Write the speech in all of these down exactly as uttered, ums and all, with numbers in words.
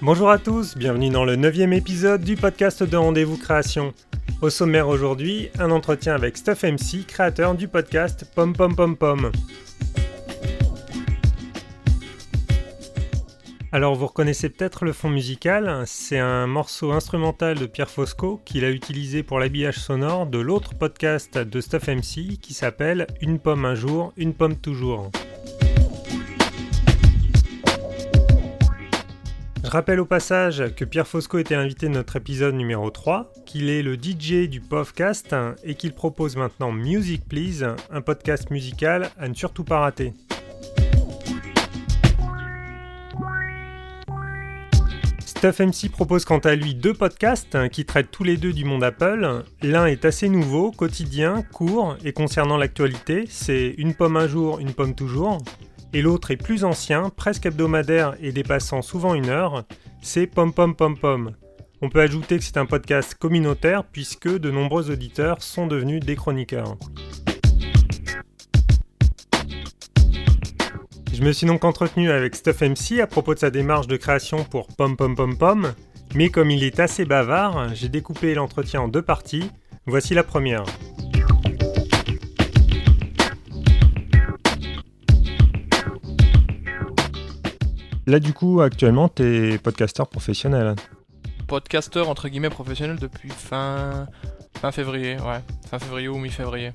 Bonjour à tous, bienvenue dans le neuvième épisode du podcast de Rendez-vous Création. Au sommaire aujourd'hui, un entretien avec Stuff M C, créateur du podcast Pom Pom Pom Pom. Alors vous reconnaissez peut-être le fond musical, c'est un morceau instrumental de Pierre Fosco qu'il a utilisé pour l'habillage sonore de l'autre podcast de Stuff M C qui s'appelle Une pomme un jour, une pomme toujours. Je rappelle au passage que Pierre Fosco était invité de notre épisode numéro trois, qu'il est le D J du Povcast et qu'il propose maintenant Music Please, un podcast musical à ne surtout pas rater. Stuff M C propose quant à lui deux podcasts qui traitent tous les deux du monde Apple. L'un est assez nouveau, quotidien, court et concernant l'actualité, c'est Une pomme un jour, une pomme toujours. Et l'autre est plus ancien, presque hebdomadaire et dépassant souvent une heure, c'est Pom Pom Pom Pom. On peut ajouter que c'est un podcast communautaire puisque de nombreux auditeurs sont devenus des chroniqueurs. Je me suis donc entretenu avec Stuff M C à propos de sa démarche de création pour Pom Pom Pom Pom, mais comme il est assez bavard, j'ai découpé l'entretien en deux parties. Voici la première. Là, du coup, actuellement, t'es podcasteur professionnel. Podcasteur, entre guillemets, professionnel depuis fin... fin février, ouais. Fin février ou mi-février.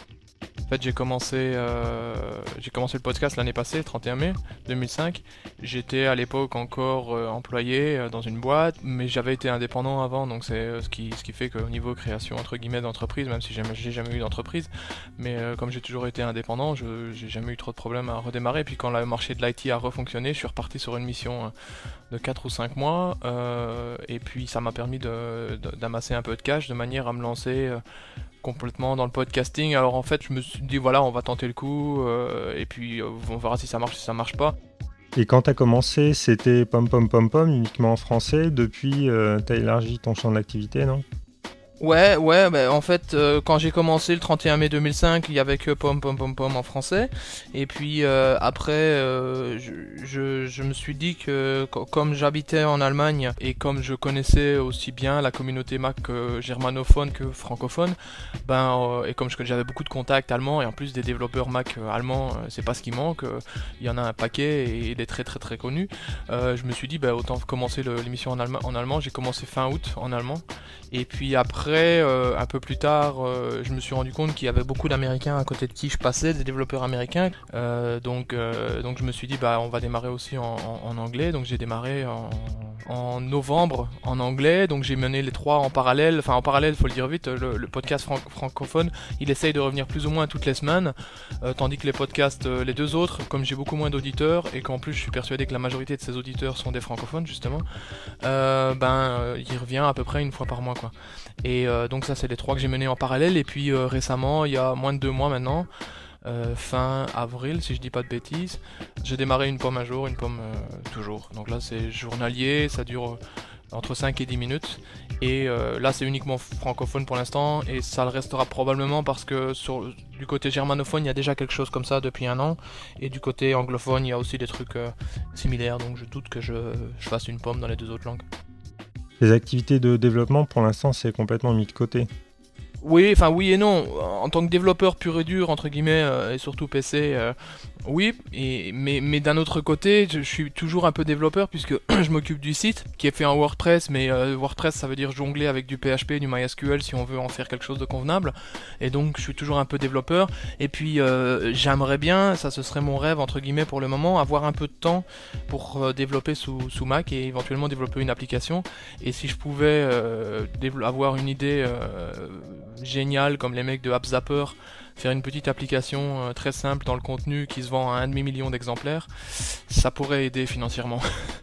En fait, j'ai commencé, euh... j'ai commencé le podcast l'année passée, trente et un mai deux mille cinq. J'étais à l'époque encore euh, employé euh, dans une boîte, mais j'avais été indépendant avant, donc c'est euh, ce qui, ce qui fait qu'au niveau création, entre guillemets, d'entreprise, même si j'ai, j'ai jamais eu d'entreprise, mais euh, comme j'ai toujours été indépendant, je, j'ai jamais eu trop de problèmes à redémarrer. Et puis quand le marché de l'I T a refonctionné, je suis reparti sur une mission euh, de quatre ou cinq mois, euh, et puis ça m'a permis de, de, d'amasser un peu de cash, de manière à me lancer euh, complètement dans le podcasting. Alors en fait, je me suis dit voilà, on va tenter le coup euh, et puis euh, on verra si ça marche, si ça marche pas. Et quand t'as commencé, c'était Pom Pom Pom Pom uniquement en français. Depuis, euh, t'as élargi ton champ d'activité, non ? Ouais, ouais, bah, en fait, euh, quand j'ai commencé le trente et un mai deux mille cinq, il y avait que Pom Pom Pom Pom en français. Et puis euh, après, euh, je, je, je me suis dit que c- comme j'habitais en Allemagne et comme je connaissais aussi bien la communauté Mac euh, germanophone que francophone, ben euh, et comme je, j'avais beaucoup de contacts allemands et en plus des développeurs Mac euh, allemands, euh, c'est pas ce qui manque. Euh, il y en a un paquet et il est très très très connu. Euh, je me suis dit, bah, autant commencer le, l'émission en, allem- en allemand. J'ai commencé fin août en allemand. Et puis après, euh, un peu plus tard, euh, je me suis rendu compte qu'il y avait beaucoup d'Américains à côté de qui je passais, des développeurs américains. Euh, donc, euh, donc je me suis dit, bah, on va démarrer aussi en, en, en anglais. Donc j'ai démarré en, en novembre en anglais. Donc j'ai mené les trois en parallèle. Enfin en parallèle, faut le dire vite, le, le podcast fran- francophone, il essaye de revenir plus ou moins toutes les semaines. Euh, tandis que les podcasts, euh, les deux autres, comme j'ai beaucoup moins d'auditeurs et qu'en plus je suis persuadé que la majorité de ces auditeurs sont des francophones justement, euh, ben euh, il revient à peu près une fois par mois quoi. Et euh, donc ça c'est les trois que j'ai menés en parallèle. Et puis euh, récemment, il y a moins de deux mois maintenant, euh, fin avril si je dis pas de bêtises, j'ai démarré Une pomme un jour, une pomme euh, toujours. Donc là c'est journalier, ça dure euh, entre cinq et dix minutes. Et euh, là c'est uniquement francophone pour l'instant et ça le restera probablement parce que sur, du côté germanophone il y a déjà quelque chose comme ça depuis un an. Et du côté anglophone il y a aussi des trucs euh, similaires. Donc je doute que je, je fasse une pomme dans les deux autres langues. Les activités de développement, pour l'instant, c'est complètement mis de côté. Oui, enfin oui et non. En tant que développeur pur et dur, entre guillemets, euh, et surtout P C, euh, oui, et, mais, mais d'un autre côté, je, je suis toujours un peu développeur puisque je m'occupe du site qui est fait en WordPress, mais euh, WordPress ça veut dire jongler avec du P H P, du MySQL si on veut en faire quelque chose de convenable, et donc je suis toujours un peu développeur, et puis euh, j'aimerais bien, ça ce serait mon rêve entre guillemets pour le moment, avoir un peu de temps pour euh, développer sous, sous Mac et éventuellement développer une application, et si je pouvais euh, dév- avoir une idée euh, géniale comme les mecs de AppZapper, faire une petite application euh, très simple dans le contenu qui se vend à un demi-million d'exemplaires, ça pourrait aider financièrement.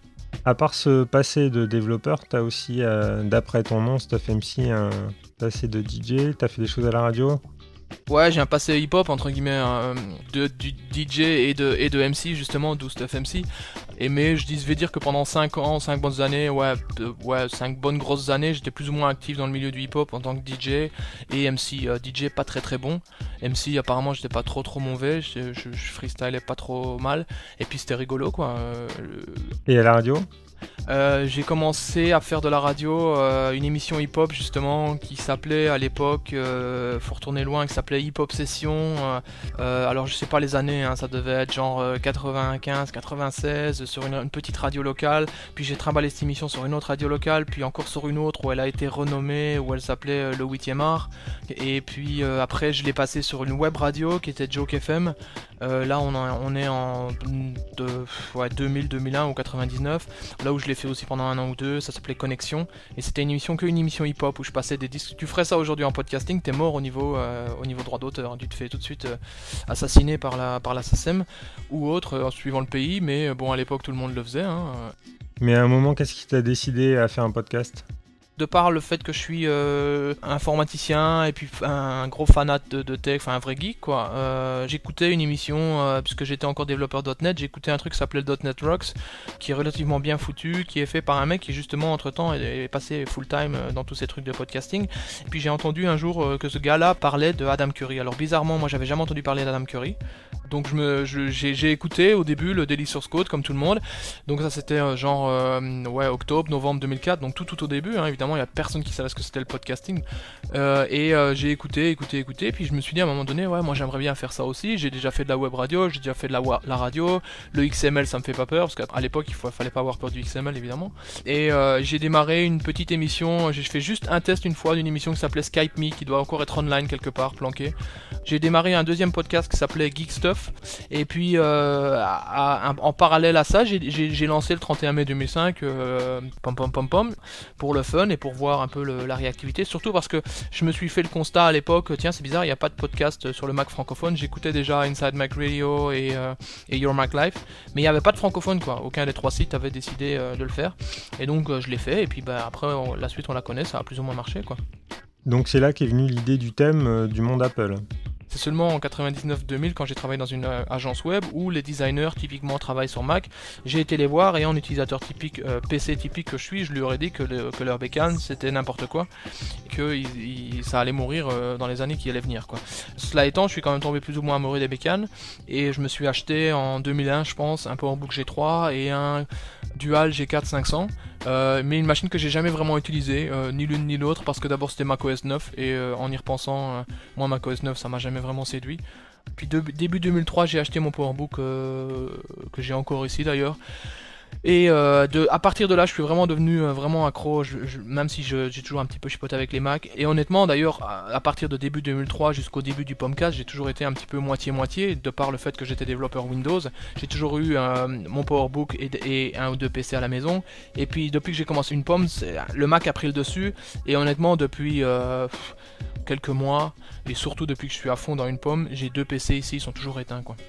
À part ce passé de développeur, t'as aussi, euh, d'après ton nom, Stuff M C, un passé de D J, t'as fait des choses à la radio ? Ouais, j'ai un passé hip-hop, entre guillemets, hein, de, du D J et de, et de M C, justement, d'où Stuff M C. Et mais je dis, je vais dire que pendant cinq ans, cinq bonnes années, ouais, euh, ouais, cinq bonnes grosses années, j'étais plus ou moins actif dans le milieu du hip-hop en tant que D J et M C. Euh, D J pas très très bon. M C, apparemment, j'étais pas trop trop mauvais, je, je, je freestylais pas trop mal. Et puis c'était rigolo, quoi. Euh, Et à la radio ? Euh, j'ai commencé à faire de la radio, euh, une émission hip-hop justement qui s'appelait à l'époque, euh, faut retourner loin, qui s'appelait Hip Hop Session. Euh, euh, alors je sais pas les années, hein, ça devait être genre euh, quatre-vingt-quinze, quatre-vingt-seize sur une, une petite radio locale. Puis j'ai trimballé cette émission sur une autre radio locale, puis encore sur une autre où elle a été renommée, où elle s'appelait euh, le huitième art. Et puis euh, après je l'ai passé sur une web radio qui était Joke F M. Euh, là on, a, on est en de, ouais, deux mille, deux mille un ou quatre-vingt-dix-neuf. Là où je l'ai fait aussi pendant un an ou deux, ça s'appelait Connexion. Et c'était une émission qu'une émission hip-hop où je passais des disques. Tu ferais ça aujourd'hui en podcasting, t'es mort au niveau, euh, au niveau droit d'auteur. Tu te fais tout de suite euh, assassiner par la, par la S A C E M ou autre, euh, en suivant le pays. Mais euh, bon, à l'époque tout le monde le faisait. Hein. Mais à un moment, qu'est-ce qui t'a décidé à faire un podcast ? De par le fait que je suis euh, informaticien et puis un gros fanat de, de tech, enfin un vrai geek quoi, euh, j'écoutais une émission, euh, puisque j'étais encore développeur .net, j'écoutais un truc qui s'appelait .net Rocks, qui est relativement bien foutu, qui est fait par un mec qui justement entre temps est, est passé full time dans tous ces trucs de podcasting. Et puis j'ai entendu un jour euh, que ce gars-là parlait de Adam Curry. Alors bizarrement, moi j'avais jamais entendu parler d'Adam Curry. Donc je me, je, j'ai, j'ai écouté au début le Daily Source Code comme tout le monde. Donc ça c'était euh, genre euh, ouais, octobre, novembre deux mille quatre, donc tout tout au début, hein, évidemment il n'y a personne qui savait ce que c'était le podcasting. Euh, et euh, j'ai écouté, écouté, écouté, et puis je me suis dit à un moment donné, ouais moi j'aimerais bien faire ça aussi. J'ai déjà fait de la web radio, j'ai déjà fait de la, la radio, le X M L ça me fait pas peur, parce qu'à l'époque il faut, fallait pas avoir peur du X M L évidemment. Et euh, j'ai démarré une petite émission, j'ai fait juste un test une fois d'une émission qui s'appelait Skype Me, qui doit encore être online quelque part, planqué. J'ai démarré un deuxième podcast qui s'appelait Geek Stuff. Et puis euh, à, à, en parallèle à ça, j'ai, j'ai, j'ai lancé le trente et un mai deux mille cinq euh, pom pom pom pom pour le fun et pour voir un peu le, la réactivité. Surtout parce que je me suis fait le constat à l'époque, tiens c'est bizarre, il n'y a pas de podcast sur le Mac francophone. J'écoutais déjà Inside Mac Radio et, euh, et Your Mac Life, mais il n'y avait pas de francophone quoi. Aucun des trois sites avait décidé euh, de le faire. Et donc euh, je l'ai fait et puis bah, après on, la suite on la connaît, ça a plus ou moins marché quoi. Donc c'est là qu'est venue l'idée du thème euh, du monde Apple. C'est seulement en quatre-vingt-dix-neuf deux mille, quand j'ai travaillé dans une euh, agence web où les designers typiquement travaillent sur Mac, j'ai été les voir et en utilisateur typique, euh, P C typique que je suis, je lui aurais dit que, le, que leur bécane c'était n'importe quoi, et que il, il, ça allait mourir euh, dans les années qui allaient venir quoi. Cela étant, je suis quand même tombé plus ou moins amoureux des bécanes et je me suis acheté en deux mille un je pense un PowerBook G trois et un Dual G quatre cinq cents. Euh, mais une machine que j'ai jamais vraiment utilisée, euh, ni l'une ni l'autre, parce que d'abord c'était macOS neuf et euh, en y repensant, euh, moi macOS neuf ça m'a jamais vraiment séduit. Puis de, début deux mille trois j'ai acheté mon PowerBook euh, que j'ai encore ici d'ailleurs. Et euh, de, à partir de là, je suis vraiment devenu euh, vraiment accro, je, je, même si je, j'ai toujours un petit peu chipoté avec les Mac. Et honnêtement, d'ailleurs, à, à partir de début deux mille trois jusqu'au début du Pomcast, j'ai toujours été un petit peu moitié-moitié, de par le fait que j'étais développeur Windows. J'ai toujours eu euh, mon PowerBook et, et un ou deux P C à la maison. Et puis depuis que j'ai commencé une Pom, le Mac a pris le dessus. Et honnêtement, depuis euh, quelques mois, et surtout depuis que je suis à fond dans une Pom, j'ai deux P C ici, ils sont toujours éteints quoi.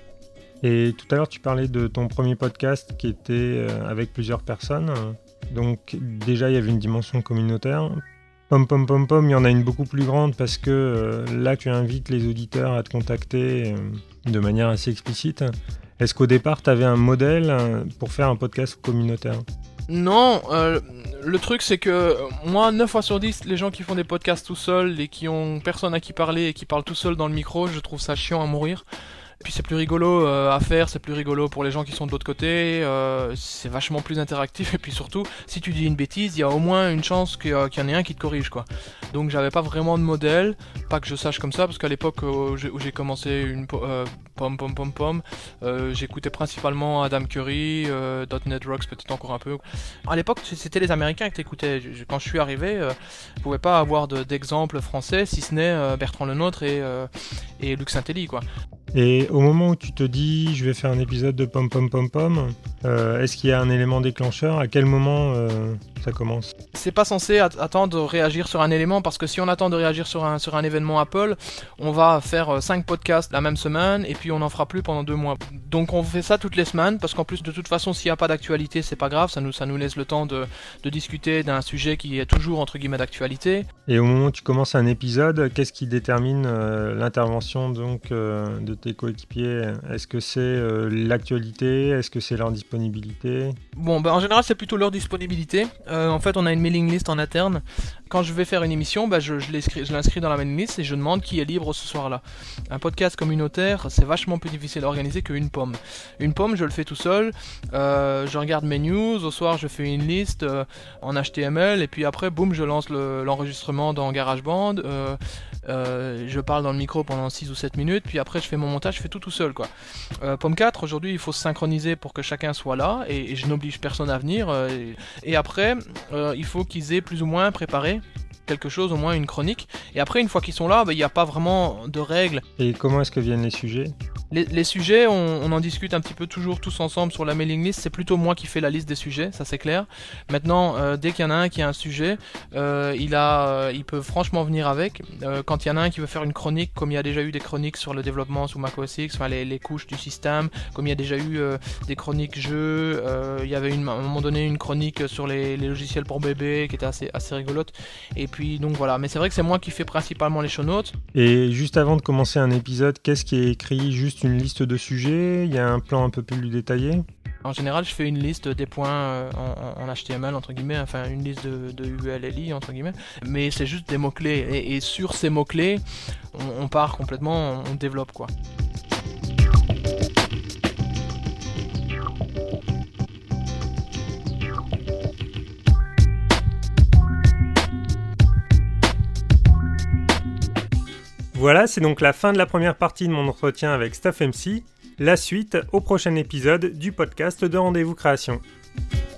Et tout à l'heure, tu parlais de ton premier podcast qui était euh, avec plusieurs personnes. Donc déjà, il y avait une dimension communautaire. Pom pom pom pom, il y en a une beaucoup plus grande parce que euh, là, tu invites les auditeurs à te contacter euh, de manière assez explicite. Est-ce qu'au départ, tu avais un modèle euh, pour faire un podcast communautaire ? Non, euh, le truc c'est que moi, neuf fois sur dix, les gens qui font des podcasts tout seuls et qui ont personne à qui parler et qui parlent tout seuls dans le micro, je trouve ça chiant à mourir. Puis c'est plus rigolo euh, à faire, c'est plus rigolo pour les gens qui sont de l'autre côté, euh, c'est vachement plus interactif et puis surtout, si tu dis une bêtise, il y a au moins une chance qu'il y, a, qu'il y en ait un qui te corrige quoi. Donc j'avais pas vraiment de modèle, pas que je sache comme ça, parce qu'à l'époque euh, où j'ai commencé une euh, pom pom pom pom, euh, j'écoutais principalement Adam Curry, euh, .net Rocks peut-être encore un peu. À l'époque c'était les Américains que t'écoutais, quand je suis arrivé, euh, je pouvais pas avoir de, d'exemple français si ce n'est euh, Bertrand Lenôtre et, euh, et Luc Saint-Élie quoi. Et au moment où tu te dis je vais faire un épisode de Pom Pom Pom Pom, euh, est-ce qu'il y a un élément déclencheur ? À quel moment euh, ça commence ? C'est pas censé at- attendre de réagir sur un élément, parce que si on attend de réagir sur un, sur un événement Apple, on va faire cinq podcasts la même semaine et puis on n'en fera plus pendant deux mois. Donc on fait ça toutes les semaines, parce qu'en plus de toute façon s'il n'y a pas d'actualité c'est pas grave, ça nous, ça nous laisse le temps de, de discuter d'un sujet qui est toujours entre guillemets d'actualité. Et au moment où tu commences un épisode, qu'est-ce qui détermine euh, l'intervention donc euh, de tes coéquipiers ? Est-ce que c'est euh, l'actualité ? Est-ce que c'est leur disponibilité ? Bon, ben en général c'est plutôt leur disponibilité. Euh, en fait on a une mailing list en interne. Quand je vais faire une émission, bah, je, je, l'inscris, je l'inscris dans la mailing list et je demande qui est libre ce soir-là. Un podcast communautaire, c'est vachement plus difficile à organiser qu'une pomme. Une pomme, je le fais tout seul, euh, je regarde mes news, au soir je fais une liste euh, en H T M L et puis après, boum, je lance le, l'enregistrement dans GarageBand, euh, euh, je parle dans le micro pendant six ou sept minutes, puis après je fais mon montage, je fais tout tout seul, quoi. Euh, Pomme quatre, aujourd'hui, il faut se synchroniser pour que chacun soit là et, et je n'oblige personne à venir. Euh, et, et après, euh, il faut qu'ils aient plus ou moins préparé quelque chose, au moins une chronique. Et après, une fois qu'ils sont là, il bah, n'y a pas vraiment de règles. Et comment est-ce que viennent les sujets ? Les, les sujets, on, on en discute un petit peu toujours tous ensemble sur la mailing list. C'est plutôt moi qui fais la liste des sujets, ça c'est clair. Maintenant, euh, dès qu'il y en a un qui a un sujet, euh, il, a, euh, il peut franchement venir avec. Euh, quand il y en a un qui veut faire une chronique, comme il y a déjà eu des chroniques sur le développement sous macOS X, enfin les, les couches du système, comme il y a déjà eu euh, des chroniques jeux, euh, il y avait une, à un moment donné une chronique sur les, les logiciels pour bébés qui était assez, assez rigolote. Et puis donc voilà, mais c'est vrai que c'est moi qui fais principalement les show notes. Et juste avant de commencer un épisode, qu'est-ce qui est écrit ? Juste une liste de sujets ? Il y a un plan un peu plus détaillé ? En général, je fais une liste des points en, en H T M L, entre guillemets, enfin une liste de, de U L L I, entre guillemets, mais c'est juste des mots-clés, et, et sur ces mots-clés, on, on part complètement, on développe, quoi. Voilà, c'est donc la fin de la première partie de mon entretien avec StuffMC. La suite au prochain épisode du podcast de Rendez-vous Création.